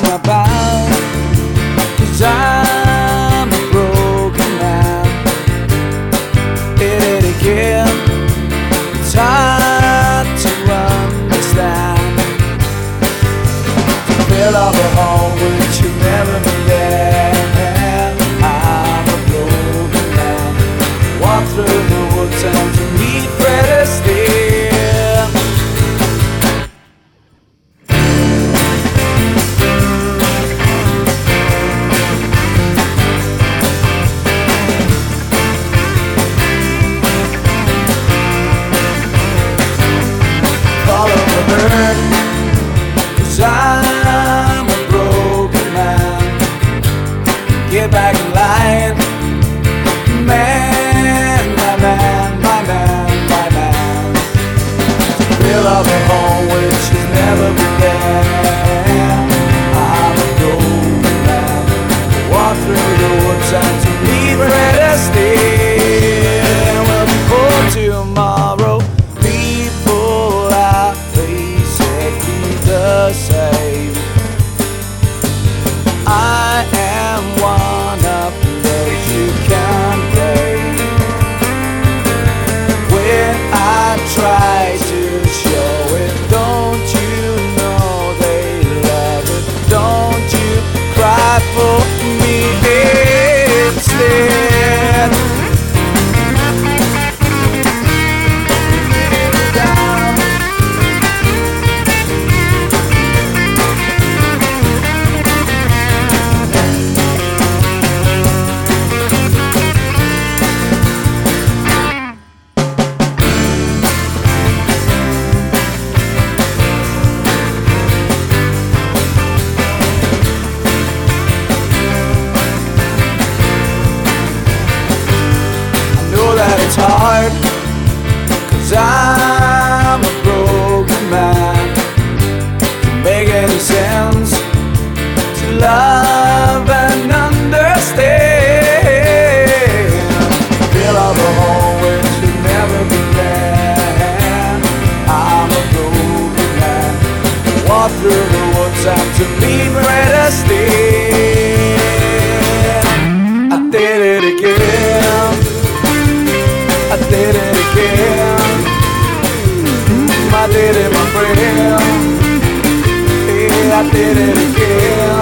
about, 'cause I'm a broken man. Did it again, it's hard to understand. To fill up a hole which you'll never be there. I'm a broken man. Walk through the woods and to meet Fred Astaire. Cause I'm a broken man. Get back in line, man, my man, my man, my man. Fill up a hole which has never been there. I'm a broken man. Walk through the woods and to meet Fred Astaire. Well, before tomorrow, people are basically the same. I am one of those you can't blame. When I try to show it, don't you know they love it? Don't you cry for me instead? It's hard, 'cause I'm a broken man. To make any sense, to love and understand. Fill up a hole which will never be there. I'm a broken man. Walk through the woods and to meet Fred Astaire. I did it again, I did it again. I did it, my friend. Yeah, I did it again.